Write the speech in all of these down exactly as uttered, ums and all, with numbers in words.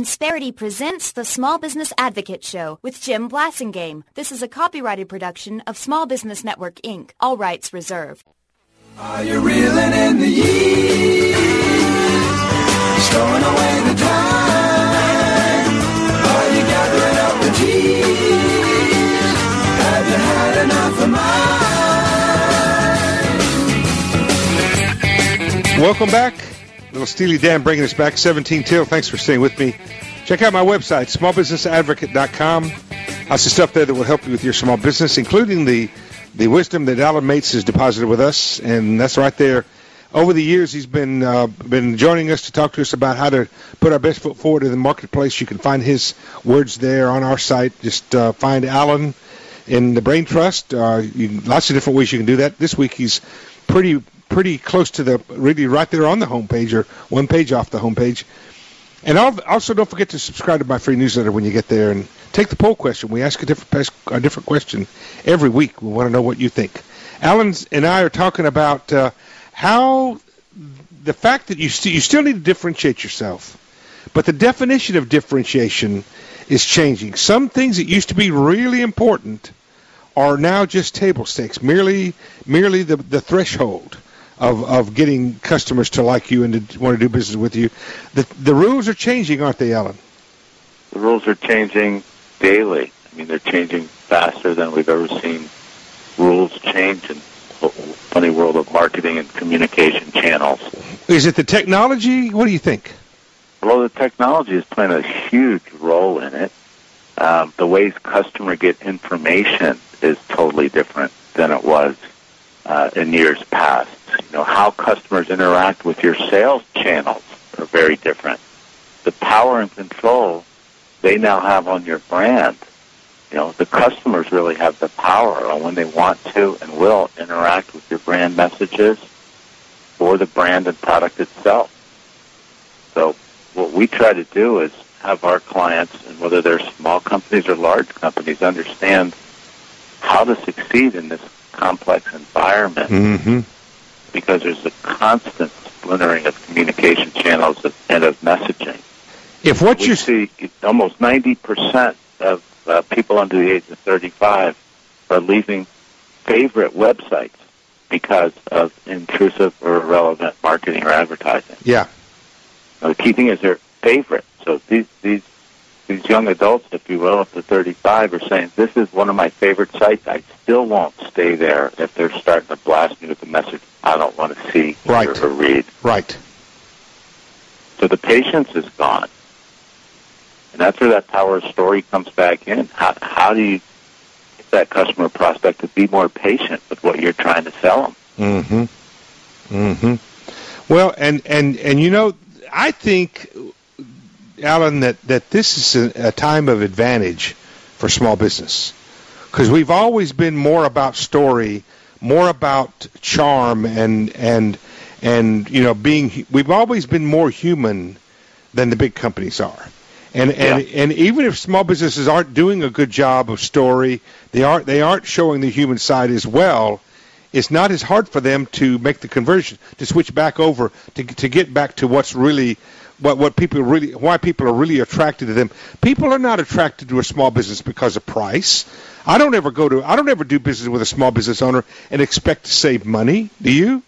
Insperity presents the Small Business Advocate Show with Jim Blasingame. This is a copyrighted production of Small Business Network, Incorporated. All rights reserved. Are you reeling in the years? Stowing away the time? Are you gathering up the tears? Have you had enough of mine? Welcome back. Little Steely Dan bringing us back, seventeen till. Thanks for staying with me. Check out my website, small business advocate dot com. Lots of stuff there that will help you with your small business, including the, the wisdom that Alan Mates has deposited with us, and that's right there. Over the years, he's been uh, been joining us to talk to us about how to put our best foot forward in the marketplace. You can find his words there on our site. Just uh, find Alan in the Brain Trust. Uh, you, lots of different ways you can do that. This week, he's pretty pretty close to the, really right there on the homepage, or one page off the homepage. And also, don't forget to subscribe to my free newsletter when you get there, and take the poll question. We ask a different a different question every week. We want to know what you think. Alan and I are talking about uh, how the fact that you, st- you still need to differentiate yourself, but the definition of differentiation is changing. Some things that used to be really important are now just table stakes, merely merely the, the threshold of, of getting customers to like you and to want to do business with you. The the rules are changing, aren't they, Alan? The rules are changing daily. I mean, they're changing faster than we've ever seen rules change in the funny world of marketing and communication channels. Is it the technology? What do you think? Well, the technology is playing a huge role in it. Um, the ways customers get information is totally different than it was uh, in years past. You know, how customers interact with your sales channels are very different. The power and control they now have on your brand, you know, the customers really have the power on when they want to and will interact with your brand messages or the brand and product itself. So what we try to do is have our clients, and whether they're small companies or large companies, understand how to succeed in this complex environment. Mm-hmm. Because there's a constant splintering of communication channels and of messaging. If what we you see, almost ninety percent of uh, people under the age of thirty-five are leaving favorite websites because of intrusive or irrelevant marketing or advertising. Yeah. Now, the key thing is they're favorite. So these these these young adults, if you will, up to thirty-five, are saying, this is one of my favorite sites. I still won't stay there if they're starting to blast me with a message I don't want to see right. or, or read. Right. So the patience is gone. And that's where that power of story comes back in. How, how do you get that customer prospect to be more patient with what you're trying to sell them? Mm-hmm. Mm-hmm. Well, and, and, and you know, I think, Alan, that, that this is a, a time of advantage for small business, because we've always been more about story, more about charm, and and and you know being. We've always been more human than the big companies are, and and yeah. and even if small businesses aren't doing a good job of story, they aren't they aren't showing the human side as well. It's not as hard for them to make the conversion, to switch back over, to to get back to what's really. What what people really why people are really attracted to them. People are not attracted to a small business because of price. I don't ever go to I don't ever do business with a small business owner and expect to save money. Do you?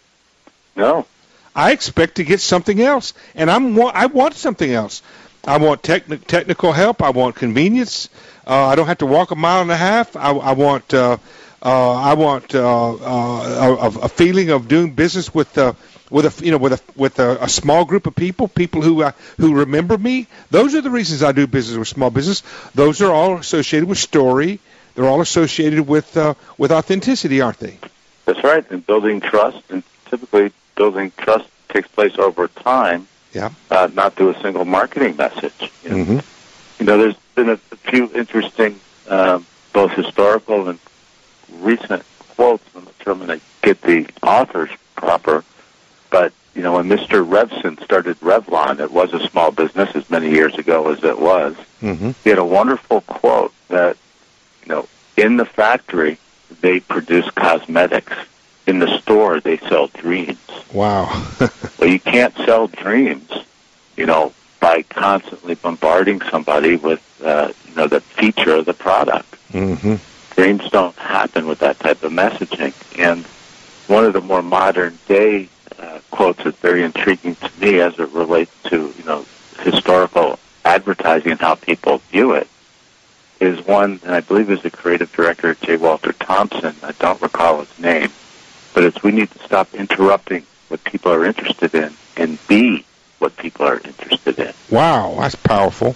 No. I expect to get something else, and I'm I want something else. I want techni- technical help. I want convenience. Uh, I don't have to walk a mile and a half. I, I want uh, uh, I want uh, uh, a, a feeling of doing business with. Uh, With a you know with a with a, a small group of people, people who uh, who remember me. Those are the reasons I do business with small business. Those are all associated with story. They're all associated with uh, with authenticity, aren't they? That's right. And building trust, and typically building trust takes place over time. Yeah. Uh, not through a single marketing message. You know, mm-hmm. you know there's been a, a few interesting, um, both historical and recent quotes. I'm not sure I'm going to get the authors proper. But, you know, when Mister Revson started Revlon, it was a small business as many years ago as it was. Mm-hmm. He had a wonderful quote that, you know, in the factory, they produce cosmetics. In the store, they sell dreams. Wow. Well, you can't sell dreams, you know, by constantly bombarding somebody with, uh, you know, the feature of the product. Mm-hmm. Dreams don't happen with that type of messaging. And one of the more modern day uh, quotes that's very intriguing to me as it relates to, you know, historical advertising and how people view it is one, and I believe is the creative director, J. Walter Thompson. I don't recall his name, but it's we need to stop interrupting what people are interested in and be what people are interested in. Wow, that's powerful.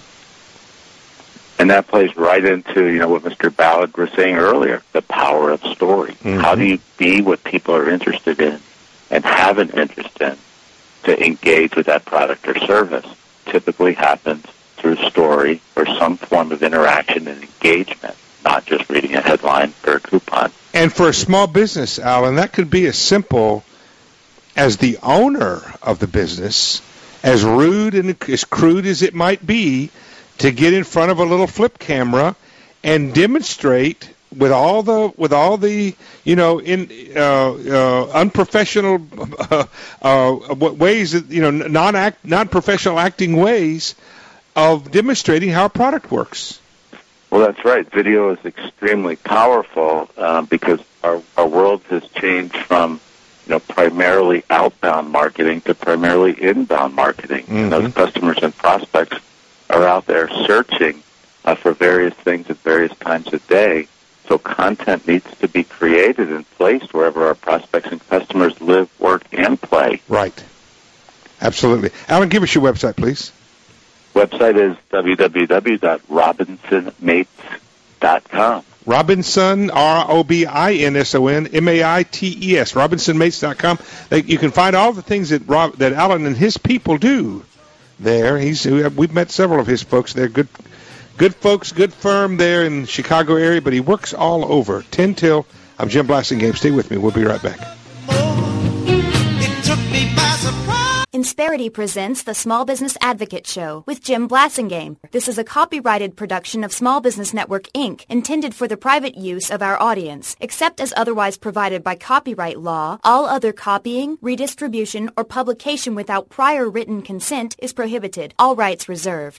And that plays right into, you know, what Mister Ballard was saying earlier, the power of story. Mm-hmm. How do you be what people are interested in and have an interest in to engage with that product or service? Typically happens through story or some form of interaction and engagement, not just reading a headline or a coupon. And for a small business, Alan, that could be as simple as the owner of the business, as rude and as crude as it might be, to get in front of a little flip camera and demonstrate with all the with all the you know in uh, uh, unprofessional uh, uh, ways, you know, non act non professional acting ways of demonstrating how a product works. Well, that's right. Video is extremely powerful uh, because our our world has changed from, you know, primarily outbound marketing to primarily inbound marketing. Mm-hmm. And those customers and prospects are out there searching uh, for various things at various times of day. So content needs to be created and placed wherever our prospects and customers live, work, and play. Right. Absolutely. Alan, give us your website, please. Website is w w w dot robinson mates dot com. Robinson, R O B I N S O N, M A I T E S, robinson mates dot com. You can find all the things that Rob, that Alan and his people do there. He's We've met several of his folks. They're good good folks, good firm there in the Chicago area, but he works all over. ten till, I'm Jim Blasingame. Stay with me. We'll be right back. It took me by surprise. Insperity presents the Small Business Advocate Show with Jim Blasingame. This is a copyrighted production of Small Business Network, Incorporated, intended for the private use of our audience. Except as otherwise provided by copyright law, all other copying, redistribution, or publication without prior written consent is prohibited. All rights reserved.